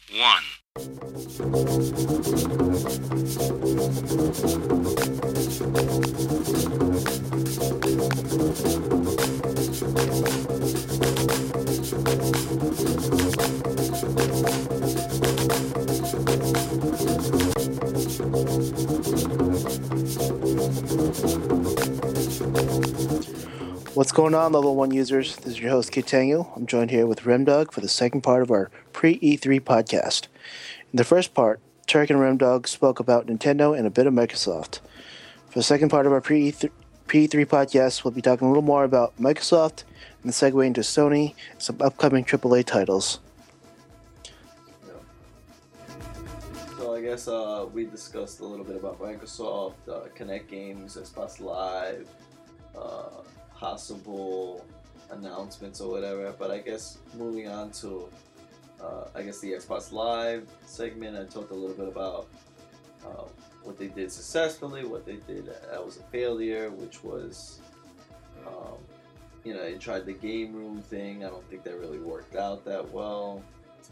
1. What's going on, Level 1 users? This is your host, Kit Tangu. I'm joined here with Remdog for the second part of our pre-E3 podcast. In the first part, Turk and Remdog spoke about Nintendo and a bit of Microsoft. For the second part of our pre-E3 podcast, we'll be talking a little more about Microsoft and segue into Sony and some upcoming AAA titles. So I guess we discussed a little bit about Microsoft, Kinect games, Xbox Live, possible announcements or whatever. But I guess moving on to the Xbox Live segment, I talked a little bit about what they did successfully, what they did that was a failure, which was they tried the game room thing. I don't think that really worked out that well.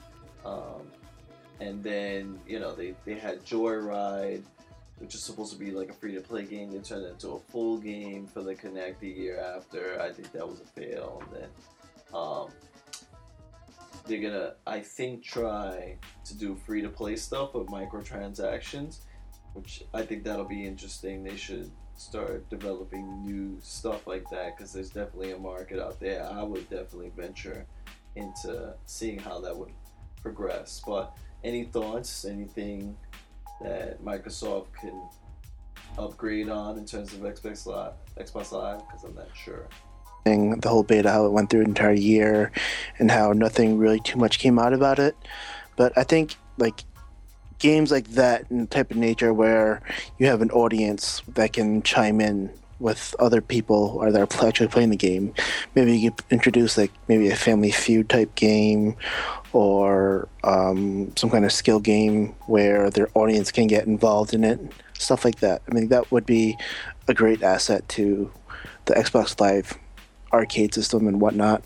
And then they had Joyride, which is supposed to be like a free-to-play game. They turned it into a full game for the Kinect the year after. I think that was a fail. And then they're gonna, I think, try to do free-to-play stuff with microtransactions, which I think that'll be interesting. They should start developing new stuff like that because there's definitely a market out there. I would definitely venture into seeing how that would progress. But any thoughts? Anything that Microsoft can upgrade on in terms of Xbox Live? Because I'm not sure. The whole beta, how it went through an entire year, and how nothing really too much came out about it. But I think like games like that and the type of nature where you have an audience that can chime in with other people or that are actually playing the game. Maybe you could introduce like maybe a Family Feud type game or some kind of skill game where their audience can get involved in it, stuff like that. I mean, that would be a great asset to the Xbox Live arcade system and whatnot.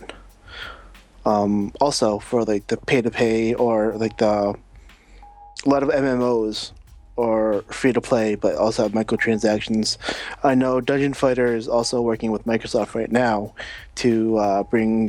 Also for like the pay-to-pay or like a lot of MMOs or free-to-play, but also have microtransactions. I know Dungeon Fighter is also working with Microsoft right now to bring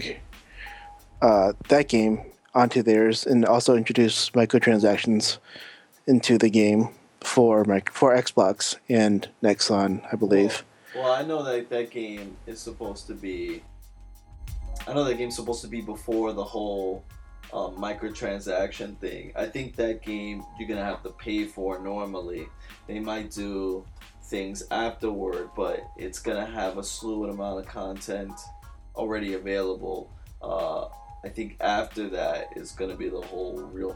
that game onto theirs and also introduce microtransactions into the game for Xbox and Nexon, I believe. Well, I know that game is supposed to be. I know that game's supposed to be before the whole microtransaction thing. I think that game you're gonna have to pay for normally. They might do things afterward, but it's gonna have a slew amount of content already available. I think after that is gonna be the whole real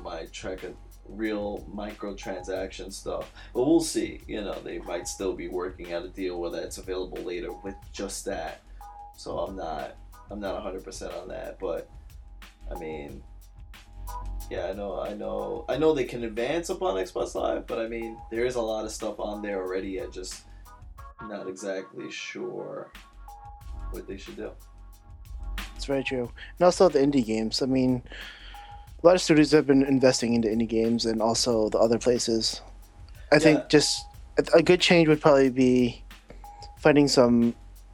microtransaction stuff. But we'll see. They might still be working out a deal where that's available later with just that. So I'm not 100% on that, but I mean, yeah, I know they can advance upon Xbox Live, but I mean, there is a lot of stuff on there already. I'm just not exactly sure what they should do. It's very true. And also the indie games. I mean, a lot of studios have been investing into indie games and also the other places. I think just a good change would probably be finding some,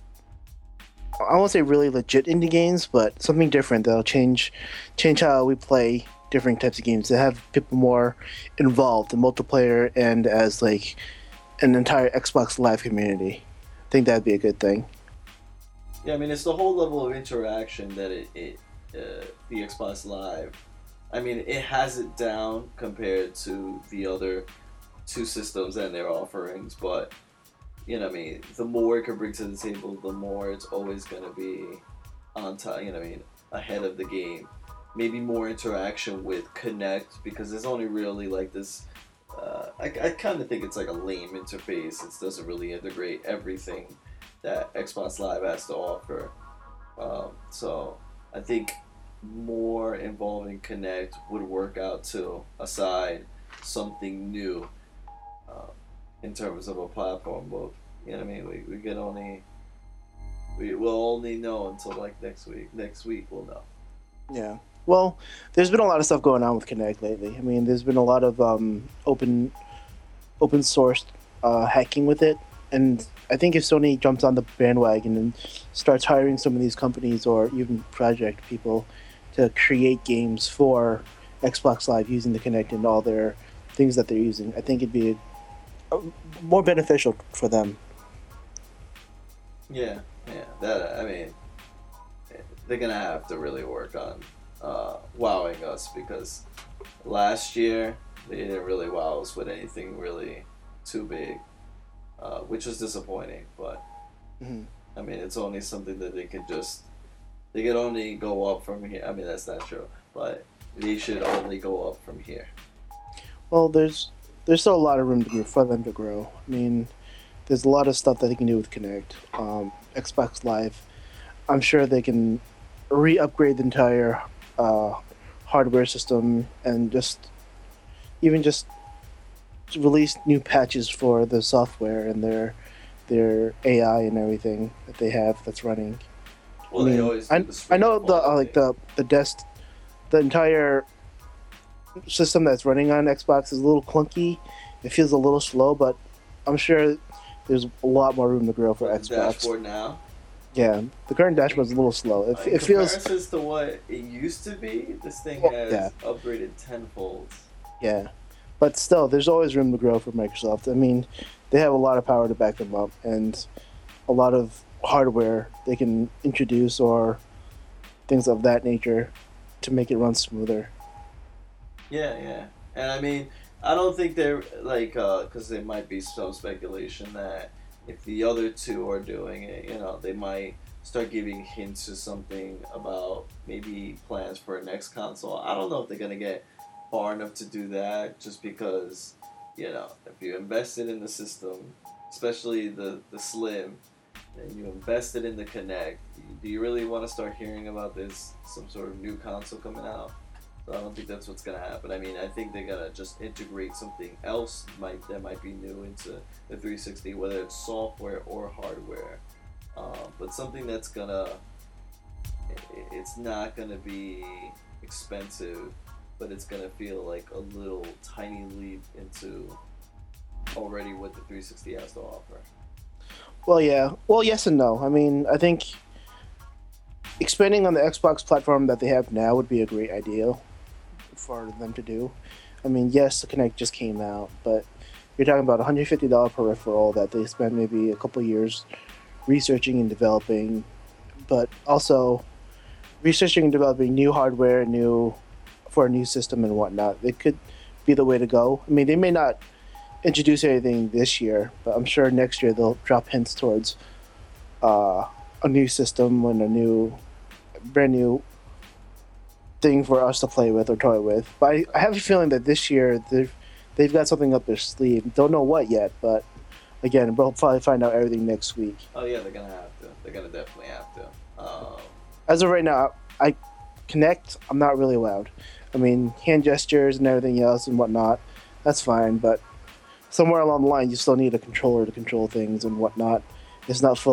I won't say really legit indie games, but something different that'll change how we play different types of games, to have people more involved in multiplayer and as like an entire Xbox Live community. I think that'd be a good thing. Yeah, I mean, it's the whole level of interaction that the Xbox Live, I mean, it has it down compared to the other two systems and their offerings, but I mean, the more it can bring to the table, the more it's always going to be on top, ahead of the game. Maybe more interaction with Kinect, because there's only really like this, I kind of think it's like a lame interface. It doesn't really integrate everything that Xbox Live has to offer. So I think more involving Kinect would work out too, aside something new in terms of a platform. But I mean, we'll only know until like next week. Next week we'll know. Yeah. Well, there's been a lot of stuff going on with Kinect lately. I mean, there's been a lot of open source hacking with it, and I think if Sony jumps on the bandwagon and starts hiring some of these companies or even project people to create games for Xbox Live using the Kinect and all their things that they're using, I think it'd be more beneficial for them. Yeah, yeah. That I mean, they're gonna have to really work on wowing us because last year they didn't really wow us with anything really too big, which was disappointing. But Mhm. I mean, it's only something that they could only go up from here. I mean, that's not true, but they should only go up from here. Well, there's still a lot of room for them to grow. I mean, there's a lot of stuff that they can do with Kinect. Xbox Live, I'm sure they can re-upgrade the entire uh, hardware system and just release new patches for the software and their AI and everything that they have that's running. I Well, they mean, always do I the I spring and know the fall like update. the entire system that's running on Xbox is a little clunky. It feels a little slow, but I'm sure there's a lot more room to grow for But the Xbox. dashboard now, Yeah, the current dashboard in, is a little slow. in It feels comparisons to what it used to be, this thing well, yeah, has upgraded tenfold. yeah, but still, there's always room to grow for Microsoft. I mean, they have a lot of power to back them up, and a lot of hardware they can introduce or things of that nature to make it run smoother. Yeah, yeah. And I mean, I don't think they're like, because there might be some speculation that if the other two are doing it, they might start giving hints to something about maybe plans for a next console. I don't know if they're gonna get far enough to do that, just because, if you invested in the system, especially the Slim, and you invested in the Connect, do you really want to start hearing about this some sort of new console coming out? So I don't think that's what's gonna happen. I mean, I think they're gonna just integrate something else that might be new into the 360, whether it's software or hardware. But something that's it's not gonna be expensive, but it's gonna feel like a little tiny leap into already what the 360 has to offer. Well, yeah. Well, yes and no. I mean, I think expanding on the Xbox platform that they have now would be a great idea for them to do. I mean, yes, the Kinect just came out, but you're talking about $150 peripheral that they spent maybe a couple years researching and developing, but also researching and developing new hardware, new for a new system and whatnot. It could be the way to go. I mean, they may not introduce anything this year, but I'm sure next year they'll drop hints towards uh, a new system and a brand new thing for us to play with or toy with. But I have a feeling that this year they've got something up their sleeve. Don't know what yet, but again, we'll probably find out everything next week. Oh yeah, they're gonna have to. They're gonna definitely have to. As of right now, I connect. I'm not really loud. I mean, hand gestures and everything else and whatnot. That's fine, but somewhere along the line, you still need a controller to control things and whatnot. It's not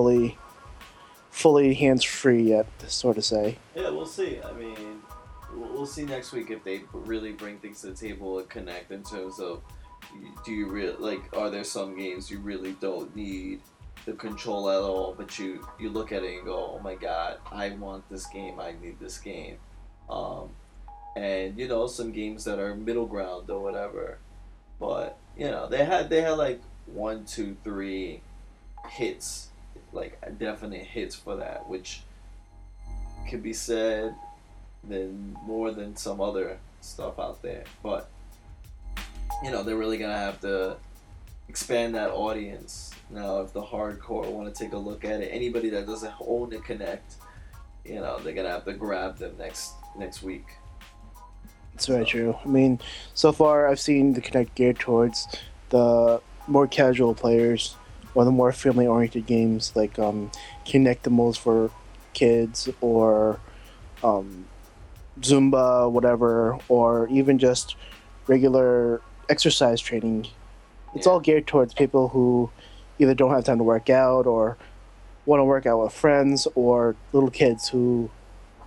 fully hands free yet, sort of say. Yeah, we'll see. I mean, we'll see next week if they really bring things to the table and connect in terms of do you really like are there some games you really don't need the control at all, but you look at it and go, oh my god, I want this game, I need this game. Um, and some games that are middle ground or whatever, but they had like one, two, three hits, like definite hits for that, which could be said than more than some other stuff out there. But they're really gonna have to expand that audience now. If the hardcore want to take a look at it, anybody that doesn't own a Connect, they're gonna have to grab them next week. It's very So true. I mean, so far I've seen the Connect geared towards the more casual players or the more family oriented games like Kinectimals for kids or um, Zumba, whatever, or even just regular exercise training. It's yeah, all geared towards people who either don't have time to work out or want to work out with friends or little kids who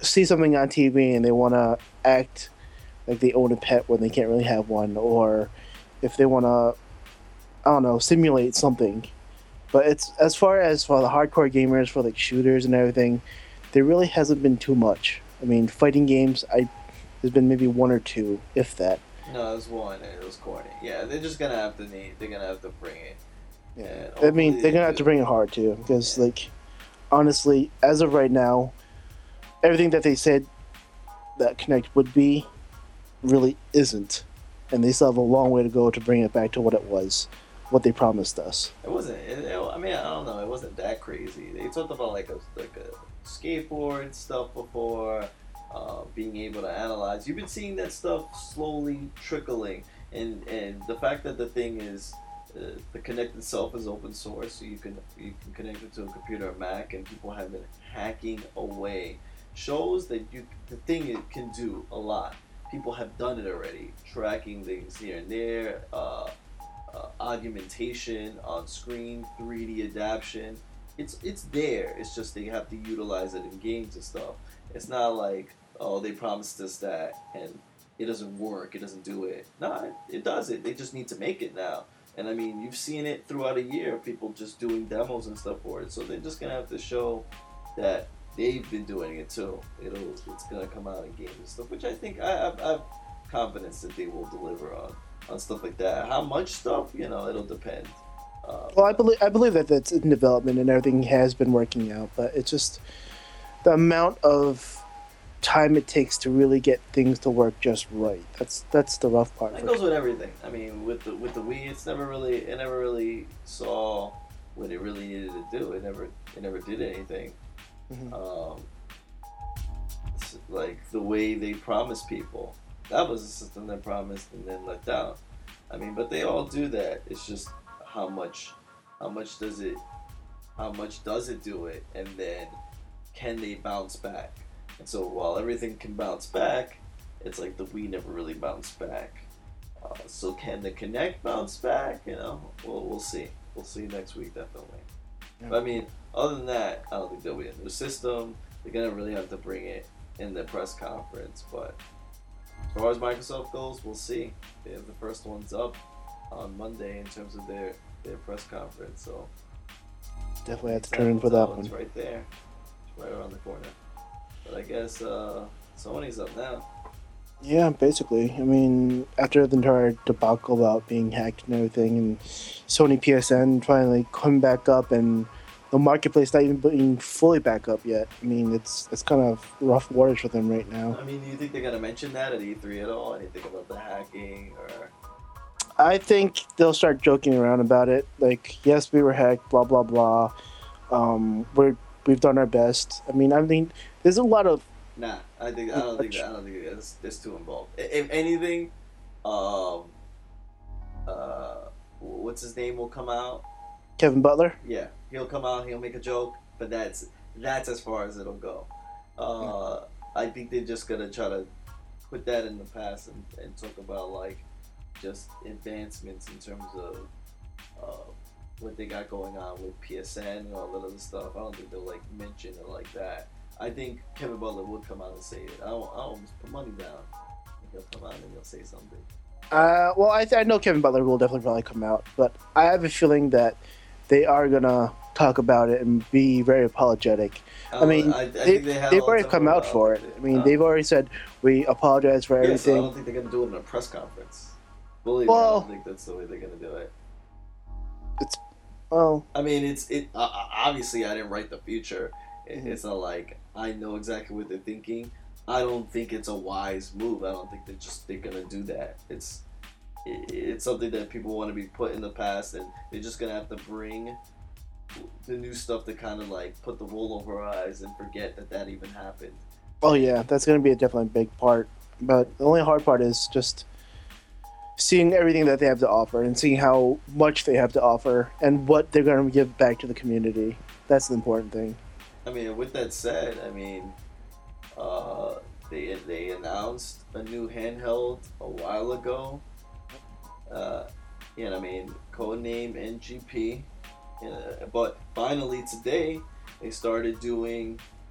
see something on TV and they want to act like they own a pet when they can't really have one, or if they want to, I don't know, simulate something. But it's as far as for the hardcore gamers, for like shooters and everything, there really hasn't been too much. I mean, fighting games, I there's been maybe one or two, if that. No, it was one, and it was corny. Yeah, they're just gonna have to need. They're gonna have to bring it, Yeah, and I mean, hopefully they're they gonna have to do. bring it hard too, because Yeah. like, honestly, as of right now, everything that they said that Connect would be really isn't, and they still have a long way to go to bring it back to what it was, what they promised us. It wasn't. I mean, I don't know. It wasn't that crazy. They talked about like a skateboard stuff before, being able to analyze. You've been seeing that stuff slowly trickling, and the fact that the thing is. The Connect itself is open source, so you can connect it to a computer or Mac, and people have been hacking away. Shows that the thing it can do a lot. People have done it already, tracking things here and there, augmentation on screen, 3D adaptation. It's there. It's just they have to utilize it in games and stuff. It's not like, oh, they promised us that and it doesn't work. It doesn't do it. Nah, it does it. They just need to make it now. And I mean, you've seen it throughout a year. People just doing demos and stuff for it. So they're just gonna have to show that they've been doing it too. It's gonna come out in games and stuff, which I think I have confidence that they will deliver on stuff like that. How much stuff, it'll depend. Well, But I believe that that's in development and everything has been working out, but it's just the amount of time it takes to really get things to work just right. That's the rough part that for. goes with everything. I mean, with the Wii, it never really saw what it really needed to do. It never did anything. Mhm. Um, like the way they promised people. That was a system that promised and then let down. I mean, but they all do that. It's just how much, how much does it, how much does it do it, and then can they bounce back? And so while everything can bounce back, it's like the Wii never really bounced back. So can the Connect bounce back? We'll see. We'll see next week definitely. Yeah. But I mean, other than that, I don't think there'll be a new system. They're gonna really have to bring it in the press conference. But as far as Microsoft goes, we'll see. They have the first ones up on Monday in terms of their press conference. So Definitely have to turn in example for that tell, it's one. right there. It's right around the corner. But I guess Sony's up now. Yeah, basically. I mean, after the entire debacle about being hacked and everything, and Sony PSN finally coming back up, and the marketplace not even being fully back up yet. I mean, it's kind of rough waters for them right now. I mean, do you think they're gonna mention that at E3 at all? Anything about the hacking or? I think they'll start joking around about it. Like, yes, we were hacked, blah blah blah. We've done our best. I mean, there's a lot of Nah, I don't think that's too involved. If anything, um, what's his name will come out. Kevin Butler. Yeah, he'll come out. He'll make a joke, but that's as far as it'll go. I think they're just gonna try to put that in the past and talk about like just advancements in terms of uh, what they got going on with PSN and all that other stuff. I don't think they'll like mention it like that. I think Kevin Butler would come out and say it. I almost put money down. He'll come out and he'll say something. Well, I know Kevin Butler will definitely probably come out, but I have a feeling that they are gonna talk about it and be very apologetic. I mean, I think they have they've all the already time come in the out world. for it. I mean, they've already said we apologize for Yeah, so I everything. don't think they're gonna do it in a press conference. Believe me, I Well, don't think that's the way they're gonna do it. it's well, I mean, obviously I didn't write the future. Mhm. It's not like I know exactly what they're thinking. I don't think it's a wise move. I don't think they're gonna do that. It's something that people want to be put in the past, and they're just gonna have to bring the new stuff to kind of like put the wool over our eyes and forget that even happened. oh yeah, that's gonna be a definitely big part. But the only hard part is just seeing everything that they have to offer and seeing how much they have to offer and what they're gonna give back to the community. That's the important thing. I mean, with that said, I mean, uh, they announced a new handheld a while ago. Uh, and I mean, codename NGP. But finally today, they started doing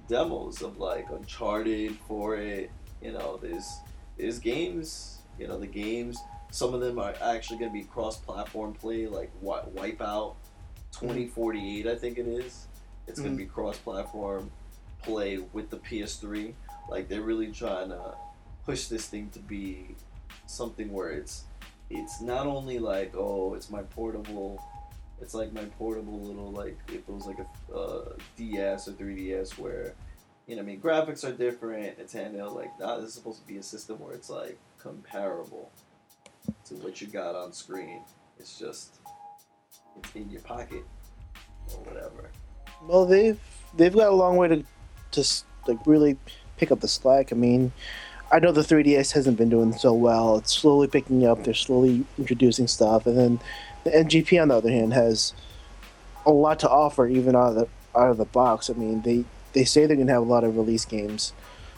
demos of like Uncharted for it. You know, there's games. You know, the games. Some of them are actually going to be cross-platform play, like Wipeout 2048, I think it is. It's going to be cross-platform play with the PS3. Like they're really trying to push this thing to be something where it's not only like, oh, it's my portable. It's like my portable little, like, if it was like a DS or 3DS where, you know, what I mean, graphics are different. It's handheld. Like, nah, this is supposed to be a system where it's like comparable to what you got on screen. It's just it's in your pocket or whatever. Well, they've got a long way to just like really pick up the slack. I mean, I know the 3DS hasn't been doing so well. It's slowly picking up. They're slowly introducing stuff, and then the NGP on the other hand has a lot to offer even out of the box. I mean, they say they're gonna have a lot of release games,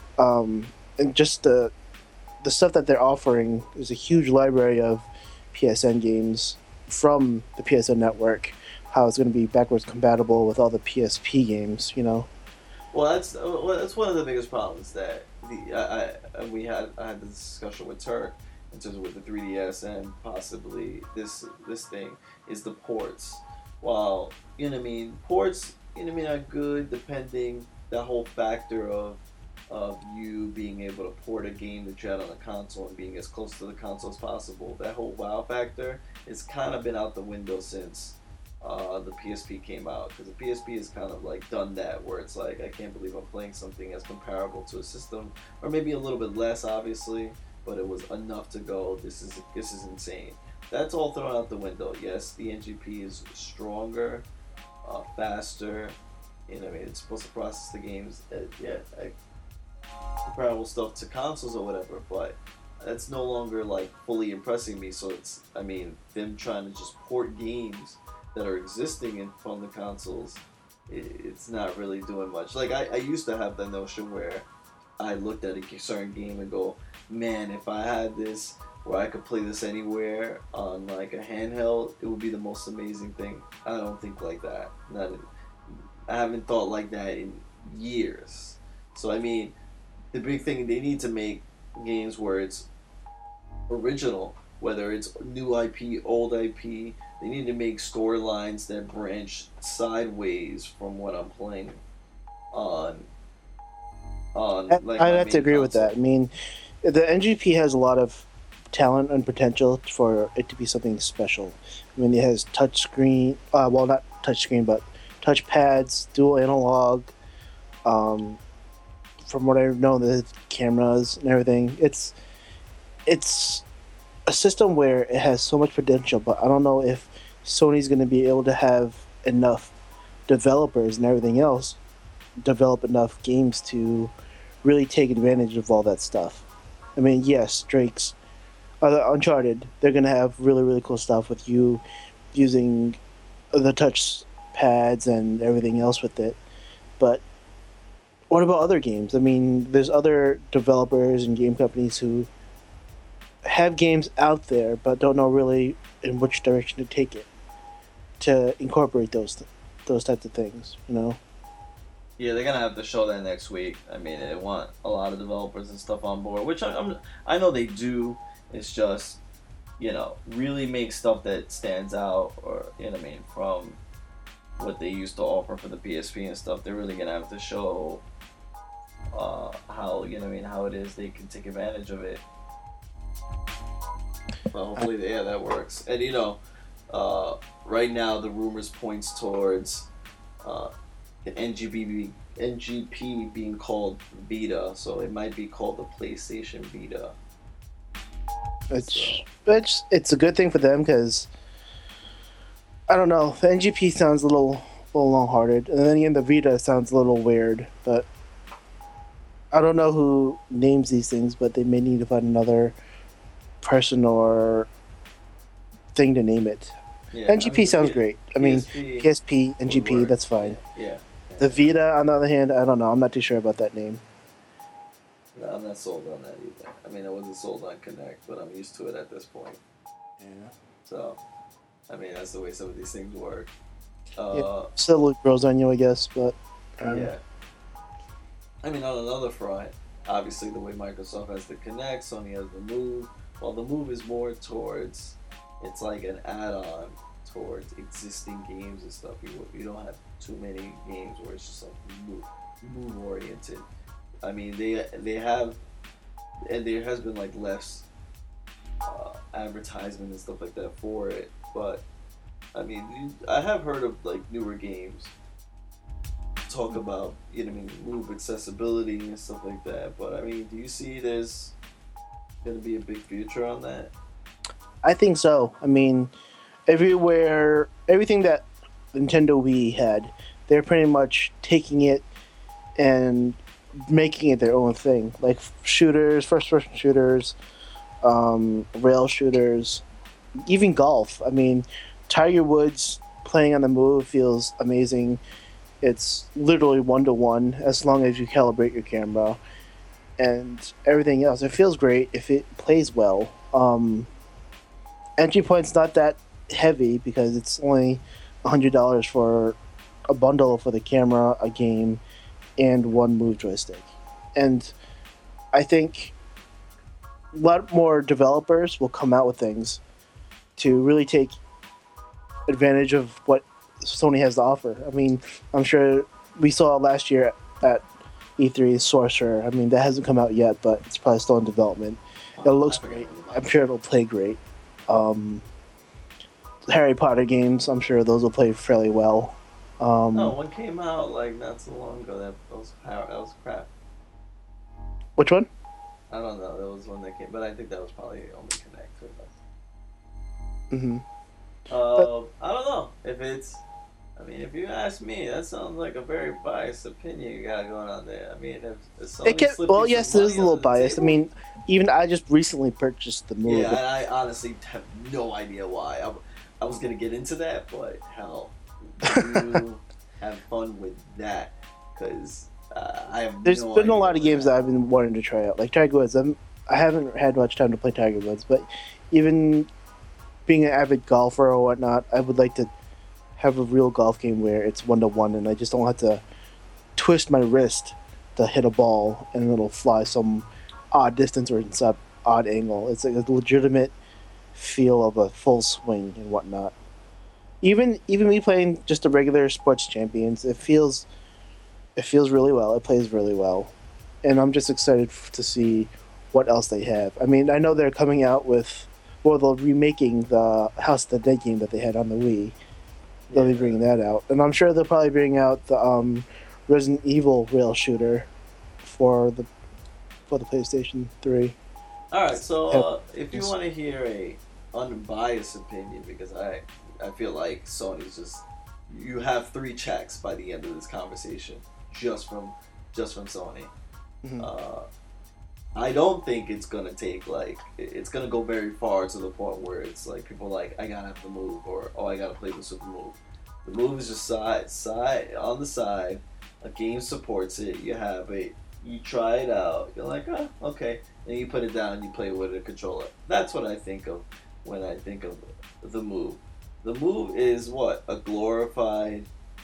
and just the stuff that they're offering is a huge library of PSN games from the PSN network. How it's going to be backwards compatible with all the PSP games, you know. Well, that's one of the biggest problems that I had this discussion with Turk in terms of with the 3DS and possibly this thing is the ports. While you know what I mean, ports you know what I mean are good depending that whole factor of you being able to port a game that you had on a console and being as close to the console as possible. That whole wow factor has kind of been out the window since the PSP came out, because the PSP has kind of like done that where it's like I can't believe I'm playing something as comparable to a system, or maybe a little bit less obviously, but it was enough to go this is insane. That's all thrown out the window. Yes, the NGP is stronger, faster. You know, what I mean, it's supposed to process the games comparable stuff to consoles or whatever, but that's no longer like fully impressing me. So it's, I mean, them trying to just port games that are existing from the consoles, it's not really doing much. Like I used to have the notion where I looked at a certain game and go, man, if I had this where I could play this anywhere on like a handheld, it would be the most amazing thing. I don't think like that. I haven't thought like that in years. So I mean, the big thing, they need to make games where it's original, whether it's new IP, old IP. They need to make storylines that branch sideways from what I'm playing on like I'd my have to main agree with that. console. I mean, the NGP has a lot of talent and potential for it to be something special. I mean, it has touch screen, well, not touch screen, but touch pads, dual analog. Um, from what I know, the cameras and everything, it's a system where it has so much potential, but I don't know if Sony's going to be able to have enough developers and everything else develop enough games to really take advantage of all that stuff. I mean, yes, Drake's Uncharted, they're going to have really, really cool stuff with you using the touch pads and everything else with it. But what about other games? I mean, there's other developers and game companies who have games out there but don't know really in which direction to take it to incorporate those types of things, you know. Yeah, they're gonna have to show that next week. I mean, they want a lot of developers and stuff on board, which I know they do. It's just, you know, really make stuff that stands out, or you know what I mean, from what they used to offer for the PSP and stuff. They're really gonna have to show how, you know what I mean, how it is they can take advantage of it. But hopefully, yeah, that works. And you know, right now the rumors points towards the NGP being called Vita, so it might be called the PlayStation Vita. It's a good thing for them because I don't know, the NGP sounds a little long-hearted, and then again the Vita sounds a little weird. But I don't know who names these things, but they may need to find another person or thing to name it. Yeah, NGP sounds great. I mean, PSP, NGP, that's fine. Yeah. The Vita, on the other hand, I don't know. I'm not too sure about that name. No, I'm not sold on that either. I mean, I wasn't sold on Connect, but I'm used to it at this point. Yeah. So, I mean, that's the way some of these things work. Still grows on you, I guess, but Yeah. I mean, on another front, obviously the way Microsoft has the Kinect, Sony has the Move. Well, the Move is more towards, it's like an add-on towards existing games and stuff. You don't have too many games where it's just like move oriented. I mean, they have, and there has been like less advertisement and stuff like that for it. But I mean, I have heard of like newer games talk about, you know, I mean, move accessibility and stuff like that. But I mean, do you see there's gonna be a big future on that? I think so. I mean, everywhere, everything that Nintendo Wii had, they're pretty much taking it and making it their own thing. Like shooters, first-person shooters, rail shooters, even golf. I mean, Tiger Woods playing on the Move feels amazing. It's literally 1-to-1 as long as you calibrate your camera and everything else. It feels great if it plays well. Entry point's not that heavy because it's only $100 for a bundle for the camera, a game, and one Move joystick. And I think a lot more developers will come out with things to really take advantage of what Sony has to offer. I mean, I'm sure we saw last year at E3 Sorcerer. I mean, that hasn't come out yet, but it's probably still in development. It looks great. I'm sure it'll play great. Um, Harry Potter games, I'm sure those will play fairly well. No, Um, one came out like not so long ago. That was crap. which one? I don't know. There was one that came, but I think that was probably only Connect. Hmm. I don't know if it's. I mean, if you ask me, that sounds like a very biased opinion you got going on there. I mean, if It Sony can. slipped Well, you yes, some it is a money little under the biased. I table, mean, even I just recently purchased the Move. yeah, and I honestly have no idea why. I was gonna get into that, but hell, you have fun with that because I have There's no been a idea lot of what games that I've been wanting to try out, like Tiger Woods. I haven't had much time to play Tiger Woods, but even being an avid golfer or whatnot, I would like to have a real golf game where it's 1-to-1, and I just don't have to twist my wrist to hit a ball and it'll fly some odd distance or in some odd angle. It's like a legitimate feel of a full swing and whatnot. Even me playing just a regular sports champions, it feels really well. It plays really well, and I'm just excited to see what else they have. I mean, I know they're coming out with, well, they're remaking the House of the Dead game that they had on the Wii. They'll be Yeah. bringing that out, and I'm sure they'll probably bring out the Resident Evil rail shooter for the PlayStation 3. All right, so Yep. if you want to hear a unbiased opinion, because I feel like Sony's just, you have three checks by the end of this conversation just from Sony. Mhm. Uh, I don't think it's gonna take like it's gonna go very far to the point where it's like people are like I gotta have the Move or oh I gotta play the Super Move. The Move is just side on the side. A game supports it. You have it. You try it out. You're like, oh, okay. And you put it down and you play with a controller. That's what I think of when I think of the Move. The Move is what? A glorified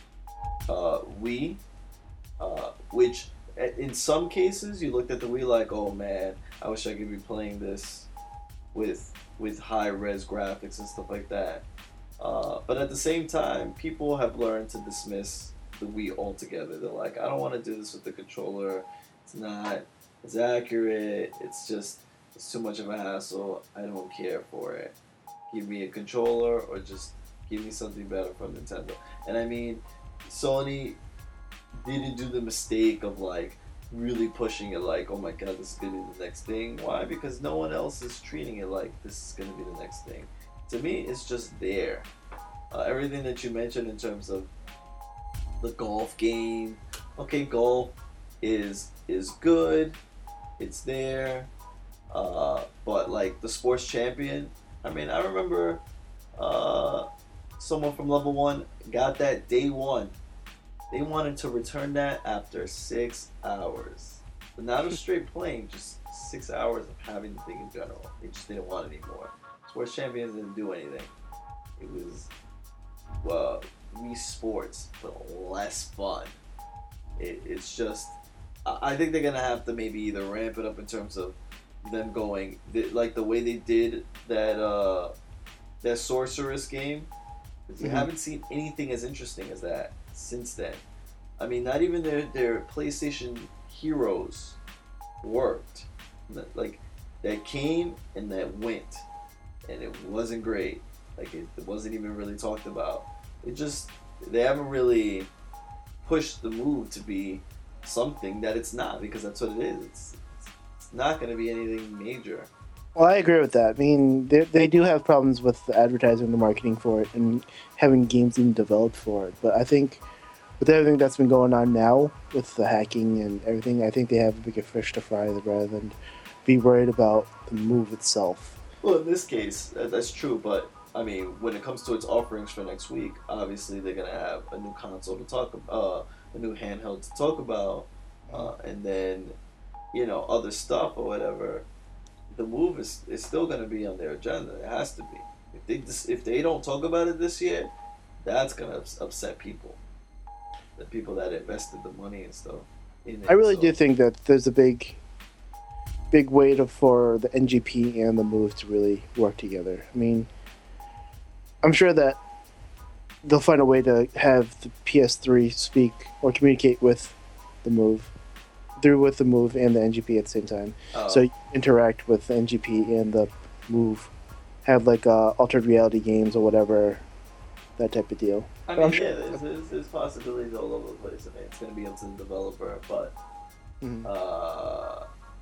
Wii, which in some cases you looked at the Wii like, oh man, I wish I could be playing this with high res graphics and stuff like that. But at the same time, people have learned to dismiss the Wii altogether. They're like, I don't want to do this with the controller. It's not as accurate. It's too much of a hassle. I don't care for it. Give me a controller or just give me something better from Nintendo. And I mean, Sony didn't do the mistake of like really pushing it like, oh my god, this is gonna be the next thing. Why? Because no one else is treating it like this is gonna be the next thing. To me, it's just there. Everything that you mentioned in terms of the golf game, okay, golf is good. It's there. But like the sports champion, I mean, I remember someone from Level 1 got that day one. They wanted to return that after 6 hours. But not of straight playing, just 6 hours of having the thing in general. They just didn't want it anymore. Sports Champions didn't do anything. It was, Wii Sports, but less fun. It's just I think they're gonna have to maybe either ramp it up in terms of them going like the way they did that sorceress game. We Mm-hmm. haven't seen anything as interesting as that since then. I mean, not even their PlayStation Heroes worked. Like that came and that went, and it wasn't great. Like it wasn't even really talked about. It just they haven't really pushed the move to be something that it's not, because that's what it is. It's not going to be anything major. Well, I agree with that. I mean, they do have problems with the advertising and the marketing for it and having games being developed for it. But I think with everything that's been going on now with the hacking and everything, I think they have a bigger fish to fry rather than be worried about the move itself. Well, in this case, that's true. But I mean, when it comes to its offerings for next week, obviously they're gonna have a new console to talk about, a new handheld to talk about, and then other stuff or whatever. The move is still gonna be on their agenda. It has to be. If they don't talk about it this year, that's gonna upset people. The people that invested the money and stuff in I it. really do So think that there's a big way for the NGP and the move to really work together. I mean, I'm sure that they'll find a way to have the PS3 speak or communicate with the move with the move and the NGP at the same time. So you interact with the NGP and the move, have like altered reality games or whatever, that type of deal. I But I'm mean, sure. yeah, there's possibilities all over the place. I mean, it's gonna be up to the developer, but Mhm. uh,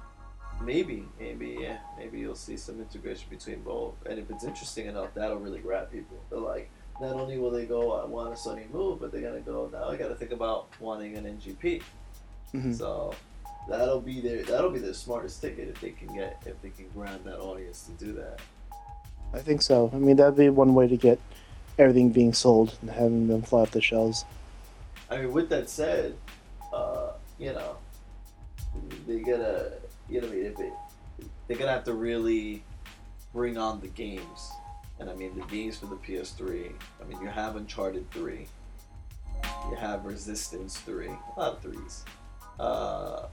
maybe you'll see some integration between both. And if it's interesting enough, that'll really grab people. They're like, not only will they go, I want a Sony move, but they're gonna go, now I gotta think about wanting an NGP. Mhm. So that'll be their smartest ticket if they can grab that audience to do that. I think so. I mean, that'd be one way to get everything being sold and having them fly off the shelves. I mean, with that said, you know, they gotta, I mean, they're gonna have to really bring on the games. And I mean, the games for the PS3. I mean, you have Uncharted 3, you have Resistance 3, a lot of threes. Uh,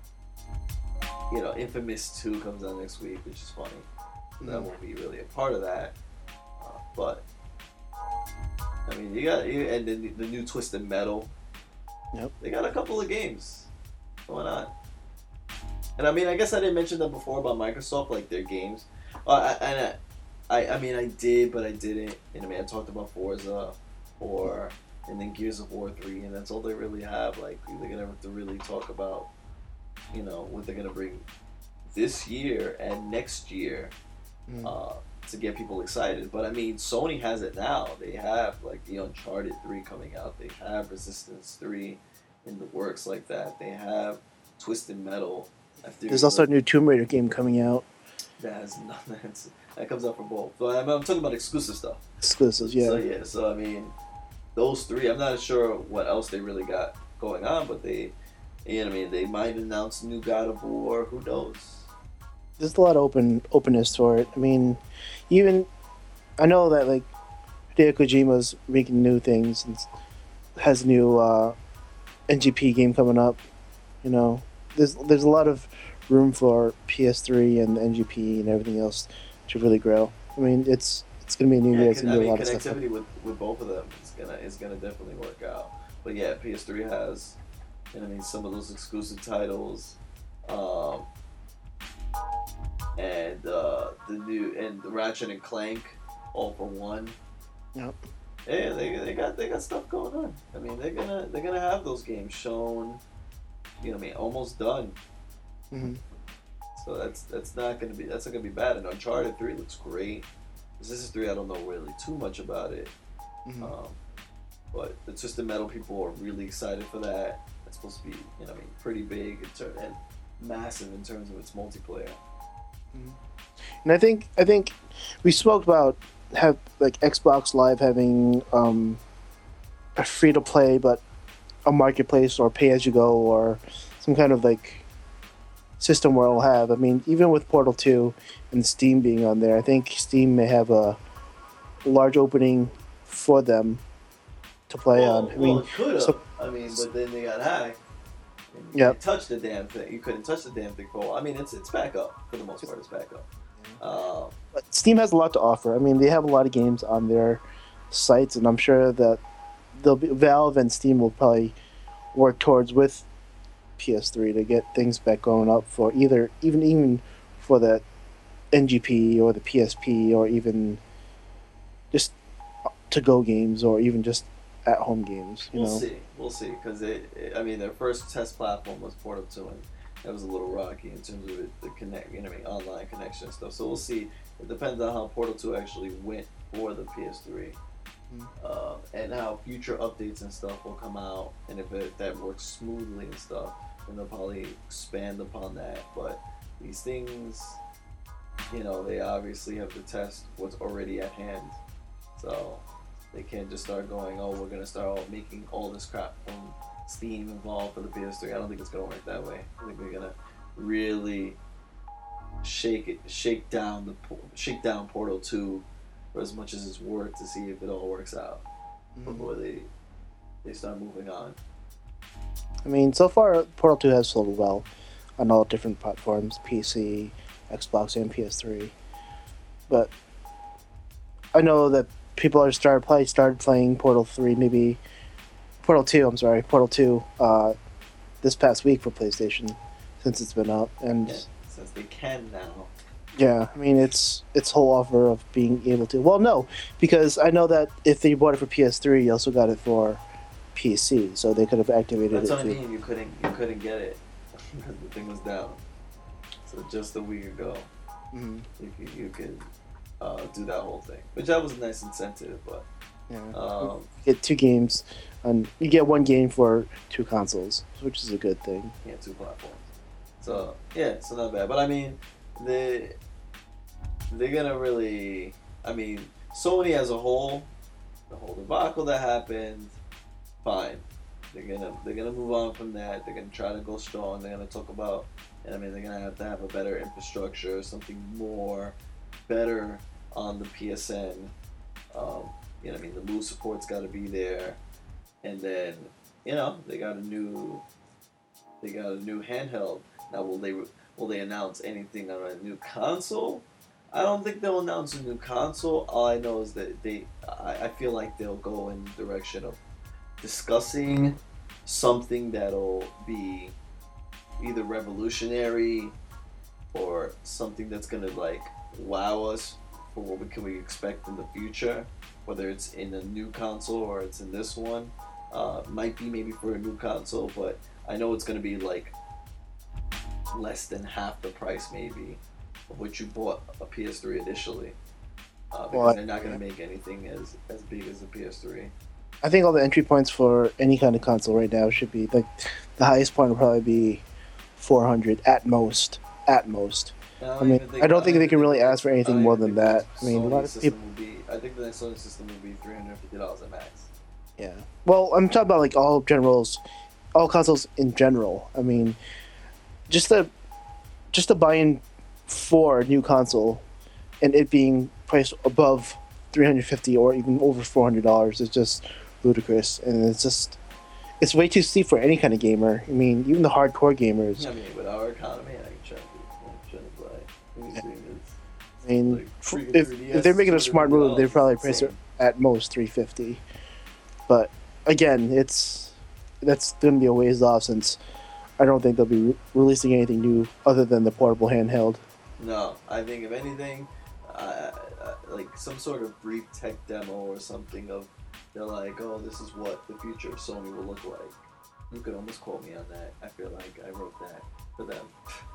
Infamous 2 comes out next week, which is funny. That won't be really a part of that. But I mean, and then the new Twisted Metal. Yep. They got a couple of games going on. And I mean, I guess I didn't mention that before about Microsoft, like their games. I mean, I did, but I didn't. And I mean, I talked about Forza 4 and then Gears of War 3, and that's all they really have. Like, they're gonna have to really talk about, what they're gonna bring this year and next year, to get people excited. But I mean, Sony has it now. They have like the Uncharted 3 coming out. They have Resistance 3 in the works like that. They have Twisted Metal. There's also a new Tomb Raider game coming out. That has nothing. That comes out for both. So I'm talking about exclusive stuff. Exclusives, yeah. So I mean, those three. I'm not sure what else they really got going on, but they might announce new God of War. Who knows? There's a lot of openness for it. I mean, even I know that like Hideo Kojima's making new things and has a new NGP game coming up. There's a lot of room for PS3 and NGP and everything else to really grow. I mean, it's gonna be a new year. It's gonna be a lot of stuff. Connectivity with both of them is gonna definitely work out. But yeah, PS3 has, some of those exclusive titles, and the Ratchet and Clank, All for One. Yep. Yeah, they got stuff going on. I mean, they're gonna have those games shown. Almost done. Mm-hmm. So that's not gonna be bad. And Uncharted 3 looks great. Resistance 3, I don't know really too much about it. Mm-hmm. But the Twisted Metal people are really excited for that. It's supposed to be, pretty big and massive in terms of its multiplayer. Mm-hmm. And I think we spoke about have like Xbox Live having a free to play but a marketplace or pay as you go or some kind of like system where it'll have. I mean, even with Portal 2 and Steam being on there, I think Steam may have a large opening for them to play on. I mean, it could have. so- but then they got hacked. Yep. touch the damn thing. You couldn't touch the damn thing for a while. I mean, it's back up for the most part. It's back up. But Steam has a lot to offer. I mean, they have a lot of games on their sites, and I'm sure that Valve and Steam will probably work towards with PS3 to get things back going up for even for the NGP or the PSP or even just to go games or even just at home games. We'll see. Because I mean, their first test platform was Portal 2, and that was a little rocky in terms of the connect, online connection and stuff. So we'll see. It depends on how Portal 2 actually went for the PS3, and how future updates and stuff will come out, and if that works smoothly and stuff, then they'll probably expand upon that. But these things, they obviously have to test what's already at hand. So they can't just start going, oh, we're gonna start making all this crap from Steam involved for the PS3. I don't think it's gonna work that way. I think they're gonna really shake down Portal 2 for as much as it's worth to see if it all works out before they start moving on. I mean, so far Portal 2 has sold well on all different platforms, PC, Xbox, and PS3. But I know that people are started playing Portal 2 this past week for PlayStation since it's been out, and since they can now. Yeah, I mean it's whole offer of being able to. Well, no, because I know that if they bought it for PS3, you also got it for PC, so they could have activated That's it. That's what I mean. You couldn't get it because the thing was down. So just a week ago, you could do that whole thing, which that was a nice incentive. But you get 2 games, and you get 1 game for 2 consoles, which is a good thing. Yeah, 2 platforms. So so not bad. But I mean, they're gonna really. I mean, Sony as a whole, the whole debacle that happened, fine. They're gonna move on from that. They're gonna try to go strong. They're gonna talk about. I mean, they're gonna have to have a better infrastructure, something more better on the PSN. I mean, the Move support's got to be there, and then they got a new handheld. Now, will they announce anything on a new console? I don't think they'll announce a new console. All I know is that I feel like they'll go in the direction of discussing something that'll be either revolutionary or something that's gonna wow us for what can we expect in the future, whether it's in a new console or it's in this one. Might be maybe for a new console, but I know it's gonna be less than half the price maybe of what you bought a PS3 initially, because they're not gonna make anything as big as a PS3. I think all the entry points for any kind of console right now should be the highest point will probably be 400 at most. I don't think they can really ask for anything more than that. I mean, a lot of people. I think the next Sony system will be $350 at max. Yeah. Well, I'm talking about all consoles in general. I mean, just to buy in for a new console, and it being priced above $350 or even over $400 is just ludicrous, and it's way too steep for any kind of gamer. I mean, even the hardcore gamers. I mean, with our economy, I can try to buy. Yeah. I mean, if they're making a smart move, they'd probably price it at most $350. But again, that's going to be a ways off, since I don't think they'll be releasing anything new other than the portable handheld. No, I think if anything, like some sort of brief tech demo or something of, they're like, oh, this is what the future of Sony will look like. You could almost quote me on that. I feel like I wrote that for them.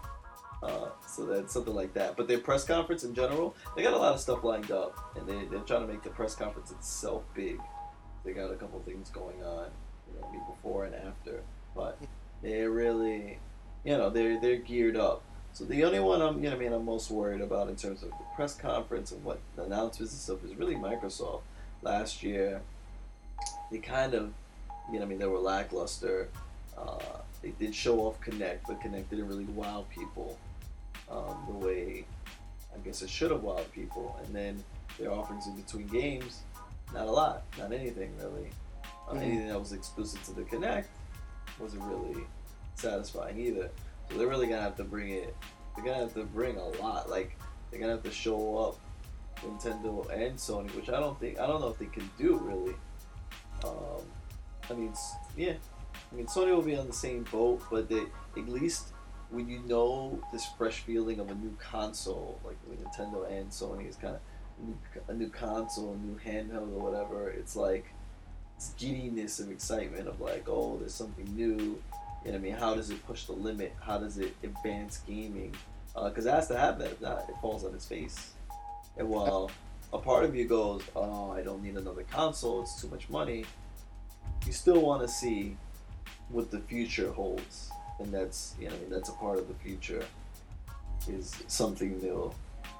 So that's something like that. But their press conference in general, they got a lot of stuff lined up, and they're trying to make the press conference itself big. They got a couple things going on, before and after. But they're really, they're geared up. So the only one I'm most worried about in terms of the press conference and what the announcements and stuff is really Microsoft. Last year, they kind of, they were lackluster. They did show off Kinect, but Kinect didn't really wow people the way I guess it should have wowed people. And then their offerings in between games, not a lot, not anything really. Anything that was exclusive to the Kinect wasn't really satisfying either. So they're really gonna have to bring it. They're gonna have to bring a lot. Like they're gonna have to show up Nintendo and Sony, which I don't know if they can do really. Um, I mean, yeah. I mean, Sony will be on the same boat, but they at least when you know this fresh feeling of a new console, like with Nintendo and Sony is kind of a new console, a new handheld or whatever. It's like this giddiness of excitement of like, oh, there's something new. You know what I mean? How does it push the limit? How does it advance gaming? Because it has to have that. If not, it falls on its face. And while a part of you goes, oh, I don't need another console. It's too much money. You still want to see what the future holds, and that's you know that's a part of the future is something new.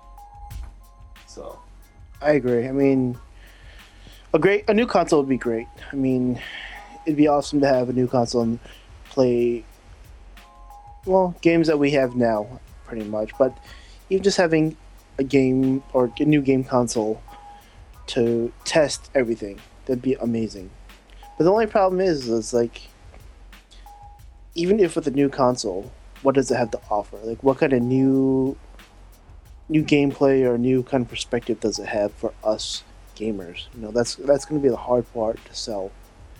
So I agree. I mean, a new console would be great. I mean, it'd be awesome to have a new console and play well games that we have now, pretty much. But even just having a game or a new game console to test everything, that'd be amazing. But the only problem is like even if with a new console, what does it have to offer? Like what kind of new gameplay or new kind of perspective does it have for us gamers? You know, that's going to be the hard part to sell.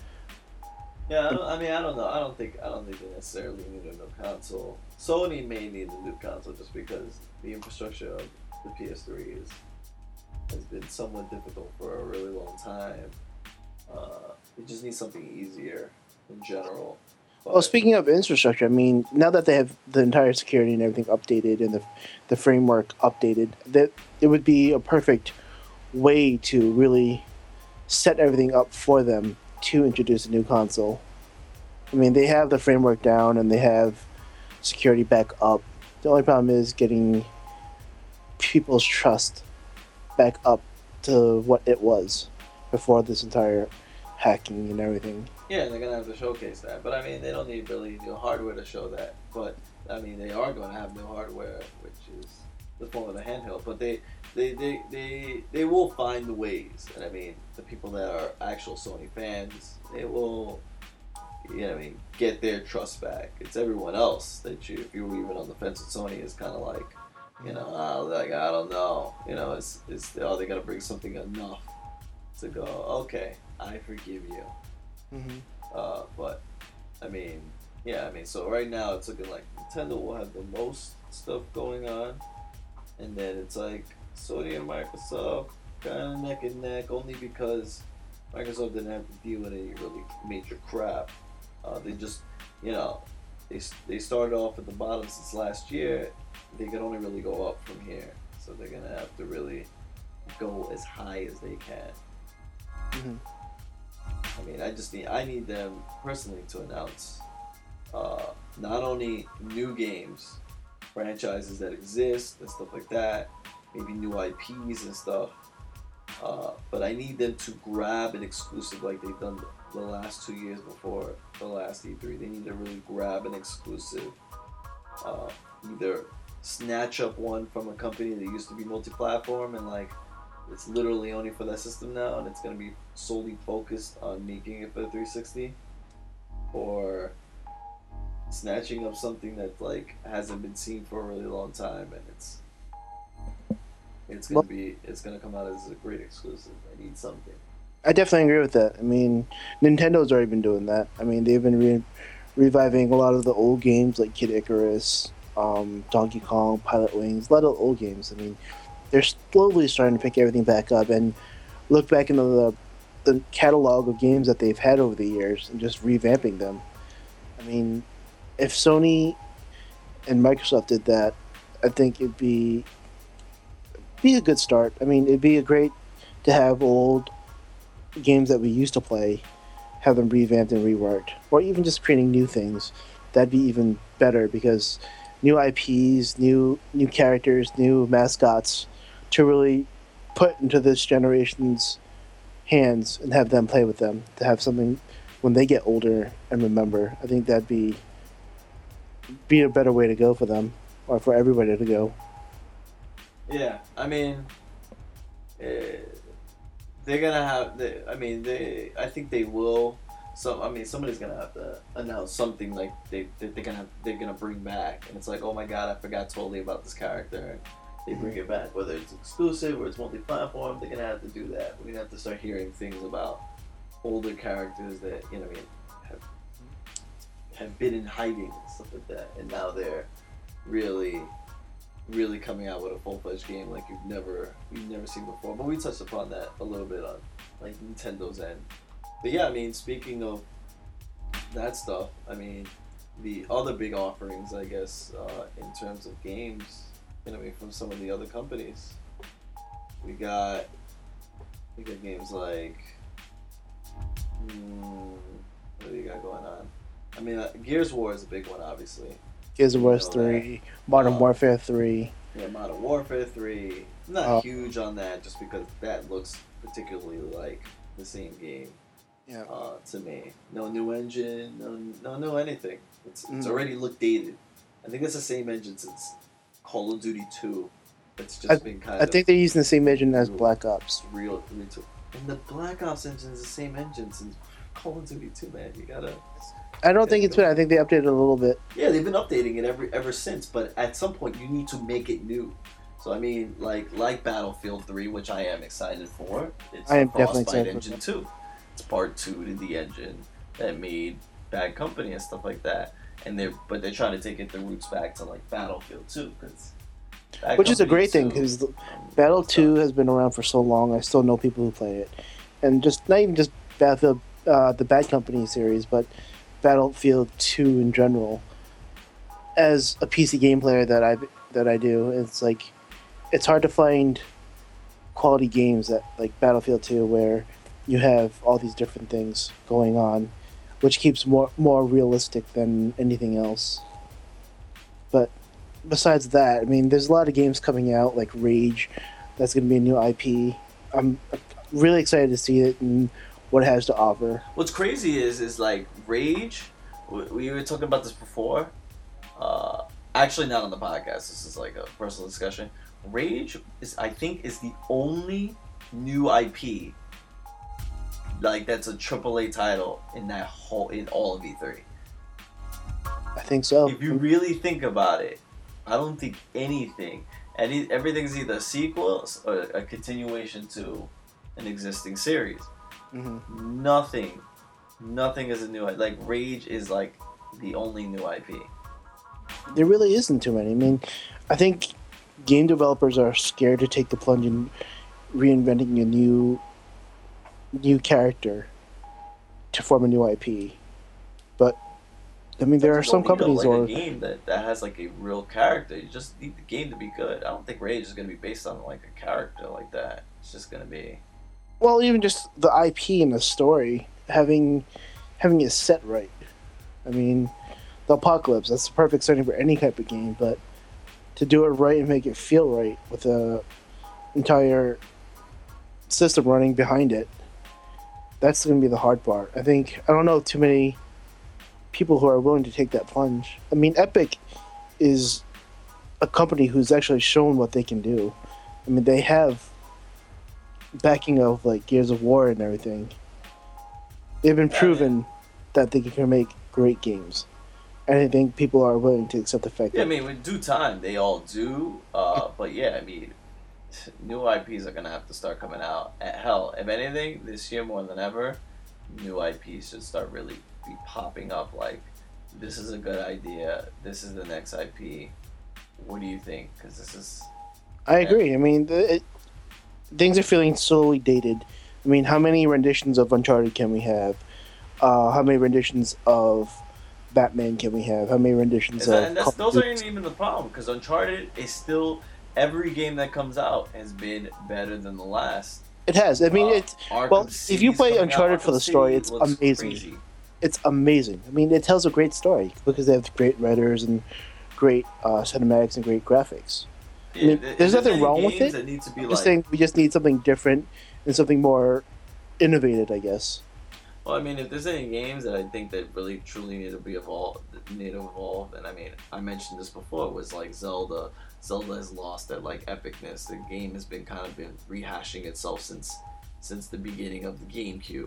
yeah, I mean, I don't know. I don't think they necessarily need a new console. Sony may need a new console just because the infrastructure of the PS3 has been somewhat difficult for a really long time. It just needs something easier in general. Well, But speaking of infrastructure, I mean, now that they have the entire security and everything updated and the framework updated, that it would be a perfect way to really set everything up for them to introduce a new console. I mean, they have the framework down and they have security back up. The only problem is getting people's trust back up to what it was before this entire hacking and everything. yeah, they're gonna have to showcase that. But I mean, they don't need really new hardware to show that. But I mean, they are going to have new hardware, which is the form of the handheld. But they will find the ways. And I mean, the people that are actual Sony fans, they will, you know, what I mean, get their trust back. It's everyone else that if you were even on the fence with Sony, is kind of like, you know, like I don't know, you know, it's are they gonna bring something enough to go? Okay, I forgive you. Mm-hmm. But I mean, yeah, I mean, so right now it's looking like Nintendo will have the most stuff going on, and then it's like Sony and Microsoft kind of neck and neck, only because Microsoft didn't have to deal with any really major crap. They just, you know, they started off at the bottom since last year. They can only really go up from here, so they're gonna have to really go as high as they can. Mm-hmm. I mean, I need them personally to announce not only new games, franchises that exist and stuff like that, maybe new IPs and stuff, but I need them to grab an exclusive like they've done the last 2 years before the last E3. They need to really grab an exclusive, either snatch up one from a company that used to be multi-platform and like it's literally only for that system now, and it's going to be solely focused on making it for the 360, or snatching up something that like hasn't been seen for a really long time, and it's gonna come out as a great exclusive. I need something. I definitely agree with that. I mean, Nintendo's already been doing that. I mean, they've been reviving a lot of the old games like Kid Icarus, Donkey Kong, Pilot Wings, a lot of old games. I mean, they're slowly starting to pick everything back up and look back into the catalog of games that they've had over the years and just revamping them. I mean, if Sony and Microsoft did that, I think it'd be a good start. I mean, it'd be a great to have old games that we used to play, have them revamped and reworked, or even just creating new things. That'd be even better because new IPs, new characters, new mascots to really put into this generation's hands and have them play with them to have something when they get older and remember. I think that'd be a better way to go for them or for everybody to go. Yeah, I mean, they're gonna have. I mean, I think they will So I mean, somebody's gonna have to announce something like they're gonna bring back, and it's like, oh my god, I forgot totally about this character. And they bring it back, whether it's exclusive or it's multi-platform. They're gonna have to do that. We're gonna have to start hearing things about older characters that I mean have been in hiding and stuff like that, and now they're really really coming out with a full-fledged game like you've never seen before. But we touched upon that a little bit on like Nintendo's end. But yeah, I mean, speaking of that stuff, I mean, the other big offerings, I guess, in terms of games, I mean, from some of the other companies, we got games like, what do you got going on? I mean, Gears of War is a big one, obviously. Gears of War 3, Modern Warfare 3. Yeah, Modern Warfare 3. I'm not huge on that just because that looks particularly like the same game. Yeah. To me, no new engine, no anything. It's already looked dated. I think it's the same engine since Call of Duty 2. It's just been kind of. I think they're using the same engine as Black Ops. Real, and the Black Ops engine is the same engine since Call of Duty 2. Man, you gotta. I don't think it's been. I think they updated it a little bit. Yeah, they've been updating it ever since. But at some point, you need to make it new. So I mean, like Battlefield 3, which I am excited for. It's I am a definitely Frostbite excited engine too. It's part 2 to the engine that made Bad Company and stuff like that. And they're trying to take the roots back to like Battlefield 2, which is a great thing because Battle 2 has been around for so long. I still know people who play it, and just not even just Battlefield, the Bad Company series, but Battlefield 2 in general. As a PC game player that I do, it's like it's hard to find quality games that like Battlefield 2 where you have all these different things going on, which keeps more realistic than anything else. But besides that, I mean, there's a lot of games coming out like Rage. That's going to be a new IP. I'm really excited to see it and what it has to offer. What's crazy is like Rage. We were talking about this before. Actually, not on the podcast. This is like a personal discussion. Rage I think, is the only new IP like that's a AAA title in all of E3. I think so. If you really think about it, I don't think anything. Everything's either sequels or a continuation to an existing series. Mm-hmm. Nothing is a new. Like Rage is like the only new IP. There really isn't too many. I mean, I think game developers are scared to take the plunge in reinventing a new character to form a new IP. But I mean, there are some companies a game that has like a real character. You just need the game to be good. I don't think Rage is going to be based on like a character like that. It's just going to be. Well, even just the IP and the story, having it set right. I mean, the Apocalypse, that's the perfect setting for any type of game, but to do it right and make it feel right with the entire system running behind it, that's going to be the hard part. I don't know too many people who are willing to take that plunge. I mean, Epic is a company who's actually shown what they can do. I mean, they have backing of like Gears of War and everything. They've been proven that they can make great games, and I think people are willing to accept the fact. Yeah, I mean, with due time, they all do. But yeah, I mean, new IPs are gonna have to start coming out. Hell, if anything, this year more than ever, new IPs should start really be popping up. Like, this is a good idea. This is the next IP. What do you think? Because this is. I agree. I mean, things are feeling slowly dated. I mean, how many renditions of Uncharted can we have? How many renditions of Batman can we have? How many renditions of... Those aren't even the problem, because Uncharted is still... Every game that comes out has been better than the last. It has. I mean, it's... Well, if you play Uncharted for the story, it's amazing. Crazy. It's amazing. I mean, it tells a great story, because they have great writers and great cinematics and great graphics. Yeah, I mean, there's nothing wrong with it. We just need something different and something more innovative, I guess. Well, I mean, if there's any games that I think that really truly need to evolve, and I mean, I mentioned this before, was like Zelda. Zelda has lost that like epicness. The game has been rehashing itself since the beginning of the GameCube.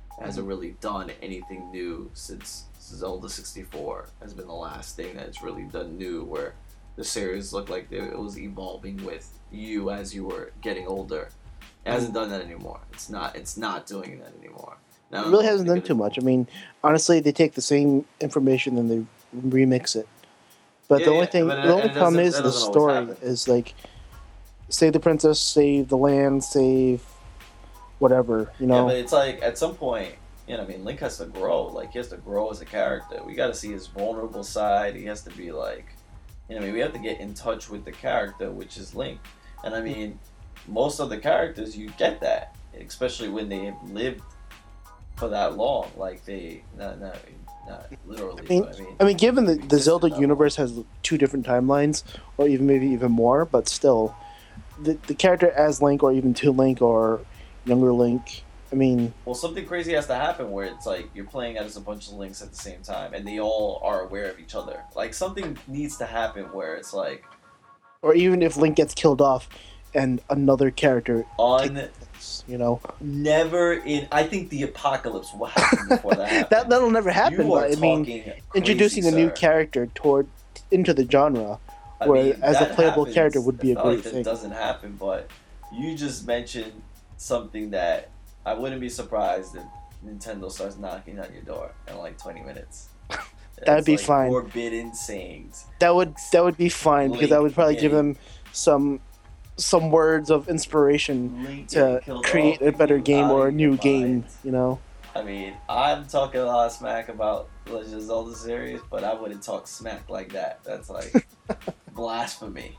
hasn't really done anything new since Zelda 64 has been the last thing that's really done new where the series looked like it was evolving with you as you were getting older. It hasn't done that anymore. It's not doing that anymore. Now, It really hasn't done too much. I mean, honestly, they take the same information and they remix it. But the only thing, the only problem is the story is like, save the princess, save the land, save whatever, you know. Yeah, but it's like at some point, I mean, Link has to grow. Like he has to grow as a character. We got to see his vulnerable side. He has to be like, I mean, we have to get in touch with the character, which is Link. And I mean, most of the characters, you get that, especially when they have lived for that long. Like they, not literally. I mean, given the Zelda universe has 2 different timelines, or even maybe even more, but still, the character as Link, or even to Link, or younger Link. I mean, well, something crazy has to happen where it's like you're playing as a bunch of Links at the same time, and they all are aware of each other. Like something needs to happen where it's like, or even if Link gets killed off, and another character you know, never in. I think the apocalypse will happen before that happens. That'll never happen. But I mean, introducing a new character into the genre, as a playable character would be a great thing. It doesn't happen, but you just mentioned something that I wouldn't be surprised if Nintendo starts knocking on your door in like 20 minutes. That'd be like fine. Forbidden sayings. That would be fine because I would probably give them some words of inspiration to create a better game or a new game, you know. I mean, I'm talking a lot of smack about Legend of Zelda series, but I wouldn't talk smack like that. That's like blasphemy.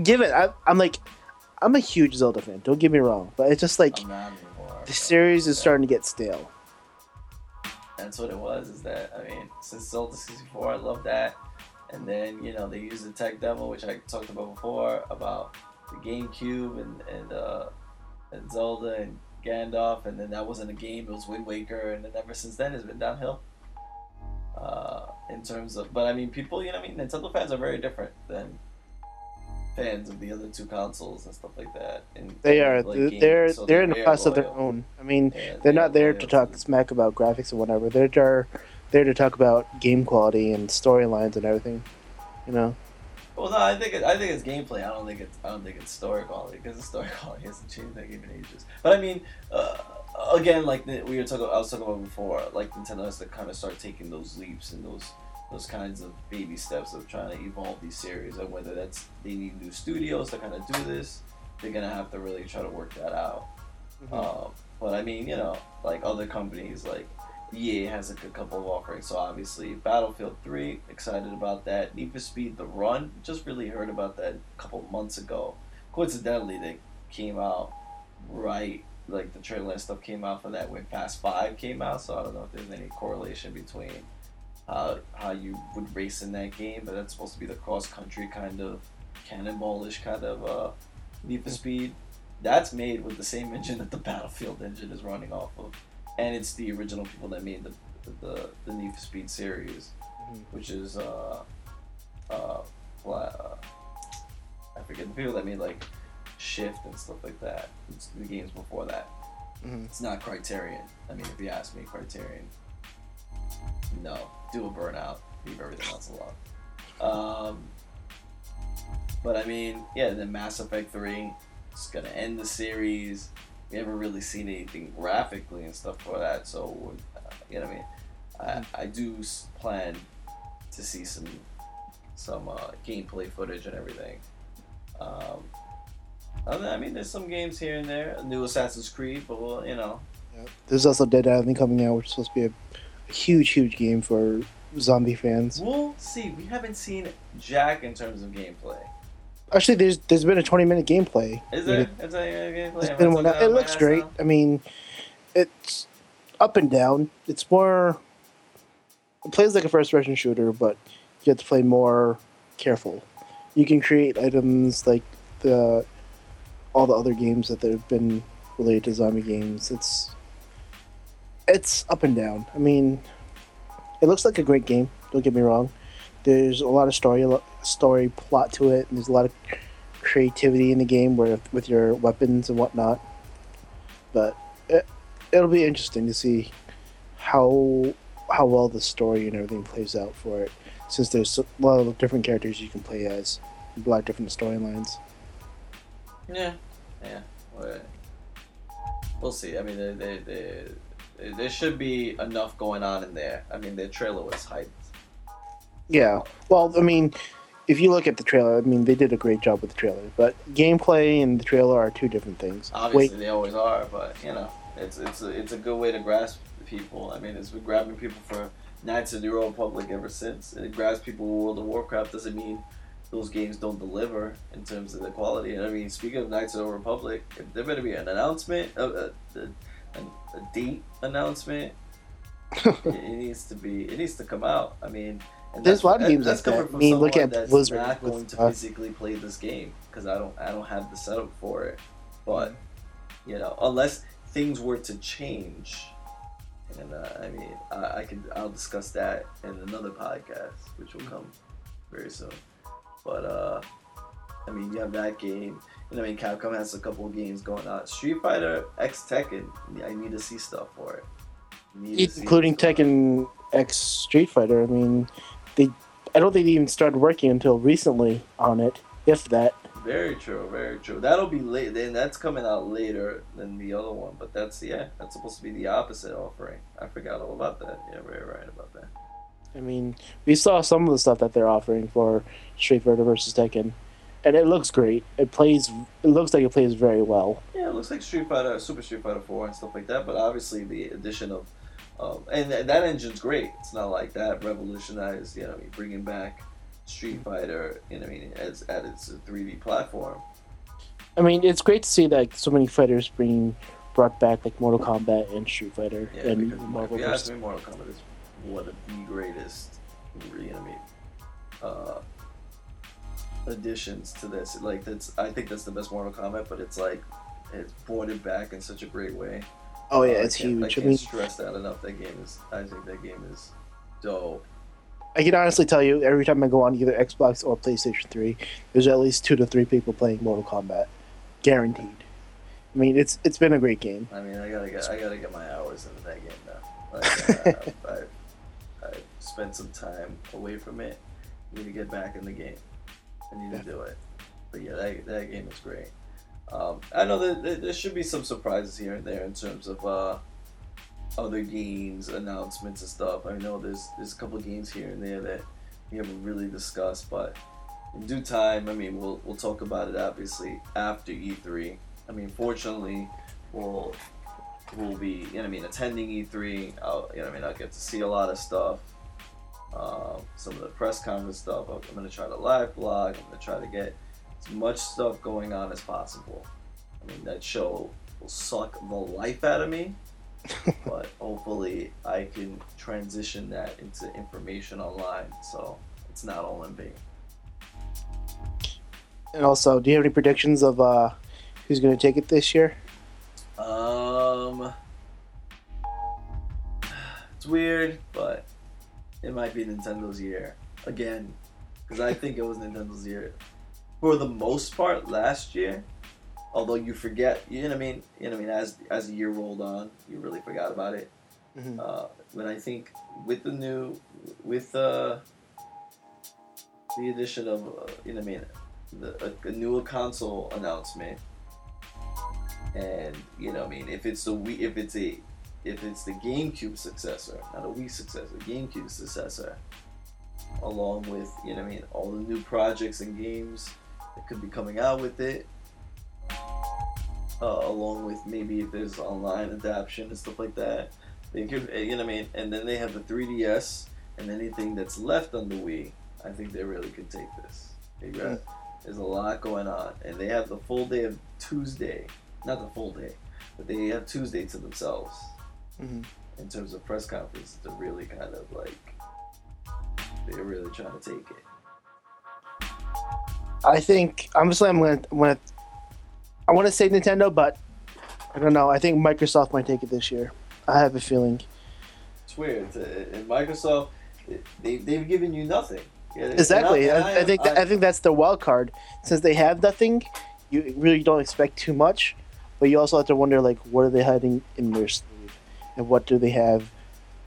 I'm a huge Zelda fan. Don't get me wrong, but it's just like the series is starting to get stale. That's what it was. Is that I mean, since Zelda 64, I love that, and then they used the tech demo, which I talked about before about the GameCube and Zelda and Gandalf, and then that wasn't a game; it was Wind Waker, and then ever since then it's been downhill. In terms of, but I mean, people, Nintendo fans are very different than fans of the other 2 consoles and stuff like that. And they are. Like, they're in a class of their own. I mean, they're not there to talk smack about graphics and whatever. They're there to talk about game quality and storylines and everything. You know. Well, no, I think it's gameplay. I don't think it's story quality because the story quality hasn't changed that game in ages. But I mean, again, like I was talking about before, like Nintendo has to kind of start taking those leaps and those kinds of baby steps of trying to evolve these series, and whether that's they need new studios to kind of do this, they're gonna have to really try to work that out. Mm-hmm. But I mean, like other companies, like EA has a couple of offerings. So obviously, Battlefield 3, excited about that. Need for Speed: The Run, just really heard about that a couple of months ago. Coincidentally, they came out right, like the trailer and stuff came out for that when Fast 5 came out. So I don't know if there's any correlation between how you would race in that game, but that's supposed to be the cross-country kind of cannonball-ish kind of Need for Speed. That's made with the same engine that the Battlefield engine is running off of, and it's the original people that made the Need for Speed series, which is I forget the people that made like Shift and stuff like that. It's the games before that. Mm-hmm. It's not Criterion. I mean, if you ask me, Criterion. No, do a Burnout, leave everything else alone. But I mean, yeah, then Mass Effect 3 is gonna end the series. We haven't really seen anything graphically and stuff for that, so what I mean. I do plan to see some gameplay footage and everything. I mean, there's some games here and there. A new Assassin's Creed, but well, Yeah. There's also Dead Island coming out, which is supposed to be a huge game for zombie fans. We'll see. We haven't seen jack in terms of gameplay. Actually, there's been a 20-minute gameplay. Is there? Is there a gameplay? It looks great. I mean, it's up and down. It's more. It plays like a first-person shooter, but you have to play more careful. You can create items like all the other games that have been related to zombie games. It's up and down. I mean, it looks like a great game. Don't get me wrong. There's a lot of story plot to it, and there's a lot of creativity in the game with your weapons and whatnot. But it'll be interesting to see how well the story and everything plays out for it, since there's a lot of different characters you can play as, a lot of different storylines. Yeah, yeah. Well, we'll see. I mean, there should be enough going on in there. I mean, the trailer was hyped. Yeah. Well, I mean, if you look at the trailer, I mean, they did a great job with the trailer, but gameplay and the trailer are two different things. Obviously, they always are, but it's a good way to grasp people. I mean, it's been grabbing people for Knights of the Old Republic ever since. And it grabs people with World of Warcraft. Doesn't mean those games don't deliver in terms of the quality. And I mean, speaking of Knights of the Old Republic, if there better be an announcement, a date announcement. It needs to be. It needs to come out. I mean. And there's a lot of games that's like coming that. from I mean, look someone at that's Blizzard. not going to physically play this game because I don't have the setup for it. But unless things were to change, and I mean, I'll discuss that in another podcast, which will come very soon. But I mean, you have that game, and I mean, Capcom has a couple of games going on. Street Fighter X Tekken, I need to see stuff for it. Including Tekken X Street Fighter. I mean, I don't think they even started working until recently on it, if that. Very true, very true. That'll be late. Then that's coming out later than the other one, but that's supposed to be the opposite offering. I forgot all about that. Yeah, very right about that. I mean, we saw some of the stuff that they're offering for Street Fighter versus Tekken, and it looks great. It looks like it plays very well. Yeah, it looks like Super Street Fighter 4 and stuff like that. But obviously, the addition of and that engine's great. It's not like that revolutionized, bringing back Street Fighter, as at its 3D platform. I mean, it's great to see that so many fighters being brought back, like Mortal Kombat and Street Fighter. Yeah, and because Mortal Kombat is one of the greatest, additions to this. Like I think that's the best Mortal Kombat, but it's brought it back in such a great way. Oh yeah, it's huge. I can't stress that enough. I think that game is dope. I can honestly tell you, every time I go on either Xbox or PlayStation 3, there's at least 2 to 3 people playing Mortal Kombat, guaranteed. I mean, it's been a great game. I mean, I gotta get my hours into that game now. Like, I've spent some time away from it. I need to get back in the game. I need to do it. But yeah, that game is great. I know that there should be some surprises here and there in terms of other games, announcements and stuff. I know there's a couple of games here and there that we haven't really discussed, but in due time, I mean, we'll talk about it obviously after E3. I mean, fortunately, we'll be attending E3. I'll get to see a lot of stuff. Some of the press conference stuff. I'm gonna try to live blog. I'm gonna try to get as much stuff going on as possible. I mean, that show will suck the life out of me, but hopefully I can transition that into information online, so it's not all in vain. And also, do you have any predictions of who's going to take it this year? It's weird, but it might be Nintendo's year again, because I think it was Nintendo's year for the most part last year. Although you forget, as the year rolled on, you really forgot about it. Mm-hmm. But I think with the addition of a newer console announcement, and if it's the Wii, if it's the GameCube successor, not a Wii successor, GameCube successor, along with all the new projects and games that could be coming out with it. Along with maybe if there's online adaptation and stuff like that, they could, and then they have the 3DS and anything that's left on the Wii. I think they really could take this. There's a lot going on, and they have the full day of Tuesday, not the full day, but they have Tuesday to themselves in terms of press conference to really kind of they're really trying to take it. I think honestly, I want to say Nintendo, but I don't know. I think Microsoft might take it this year. I have a feeling. It's weird. And Microsoft, they've given you nothing. Yeah, exactly. I think that's the wild card. Since they have nothing, you really don't expect too much, but you also have to wonder what are they hiding in their sleeve, and what do they have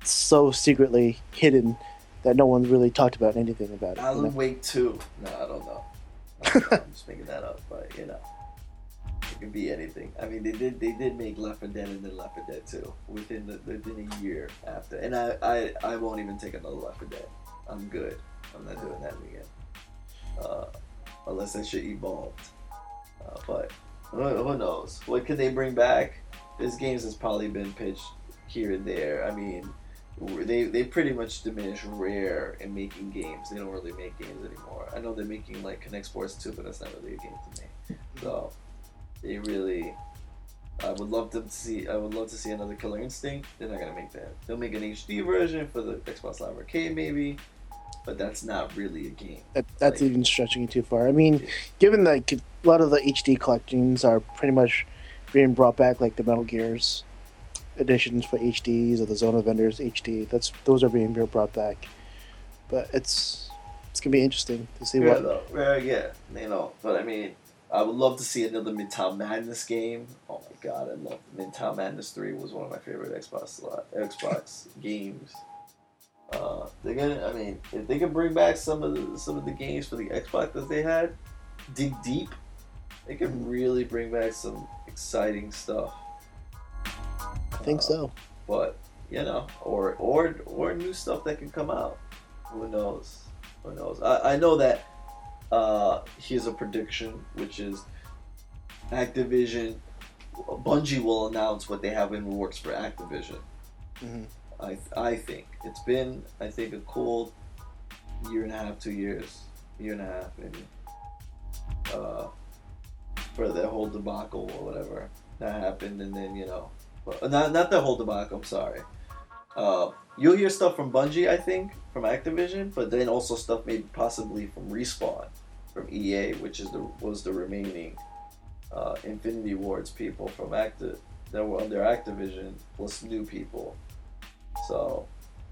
so secretly hidden that no one's really talked about anything about it. Alan Wake 2. No, I don't know. I'm just making that up, but you know, it could be anything. I mean, they did make Left 4 Dead and then Left 4 Dead 2 within a year after, and I won't even take another Left 4 Dead. I'm good. I'm not doing that again, unless that shit evolved. But who knows? What could they bring back? This games has probably been pitched here and there. I mean, they pretty much diminished Rare in making games. They don't really make games anymore. I know they're making like Connect Sports 2, but that's not really a game to me. So they really, I would love to see another Killer Instinct. They're not gonna make that. They'll make an HD version for the Xbox Live Arcade maybe, but that's not really a game. That's even stretching it too far. I mean, given that a lot of the HD collections are pretty much being brought back, like the Metal Gears editions for HDs or the Zone of Vendors HD, those are being brought back. But it's gonna be interesting to see what. Yeah, you know. But I mean, I would love to see another Midtown Madness game. Oh my god, I love Midtown Madness 3 was one of my favorite Xbox games. They're gonna. I mean, if they can bring back some of the games for the Xbox that they had, dig deep, they can really bring back some exciting stuff. I think so. But you know, or new stuff that can come out. Who knows? Who knows? I know that. Here's a prediction, which is Activision. Bungie will announce what they have in the works for Activision. Mm-hmm. I think it's been a cool year and a half, 2 years, year and a half maybe, for the whole debacle or whatever that happened, and then you know, not the whole debacle. I'm sorry. You'll hear stuff from Bungie, I think, from Activision, but then also stuff maybe possibly from Respawn, from EA, which was the remaining Infinity Ward's people from that were under Activision, plus new people. So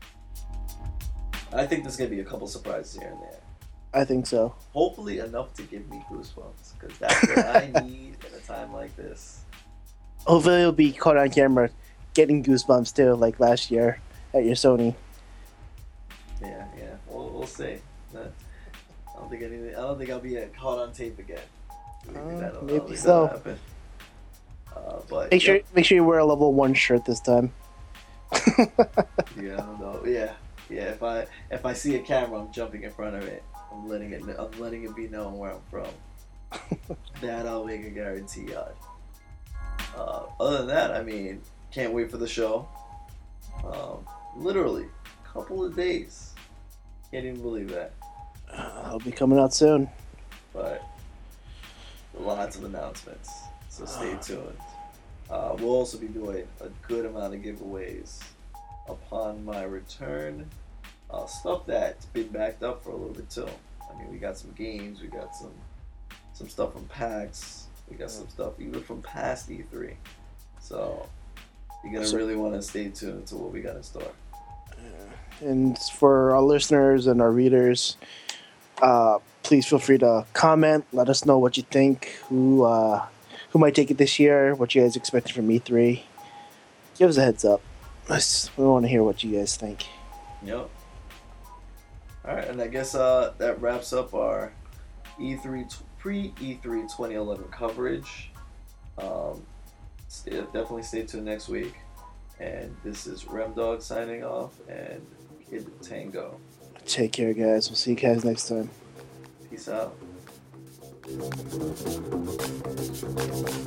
I think there's gonna be a couple surprises here and there. I think so. Hopefully enough to give me goosebumps, because that's what I need in a time like this. Hopefully you'll be caught on camera getting goosebumps too, like last year at your Sony. Yeah. We'll see. I don't think I'll be caught on tape again. Maybe so. But make sure you wear a level 1 shirt this time. Yeah, I don't know. Yeah. If I see a camera, I'm jumping in front of it. I'm letting it be known where I'm from. That I'll make a guarantee on. Other than that, I mean, can't wait for the show. Literally, a couple of days. Can't even believe that. I'll be coming out soon. But lots of announcements, so stay tuned. We'll also be doing a good amount of giveaways upon my return. Stuff that's been backed up for a little bit too. I mean, we got some games, we got some stuff from PAX, we got some stuff even from past E3. So you're gonna really want to stay tuned to what we got in store. And for our listeners and our readers, please feel free to comment. Let us know what you think. Who might take it this year? What you guys expecting from E3? Give us a heads up. We want to hear what you guys think. Yep. All right, and I guess that wraps up our pre-E3 2011 coverage. Definitely stay tuned next week. And this is Remdog signing off, and Kid Tango. Take care, guys. We'll see you guys next time. Peace out.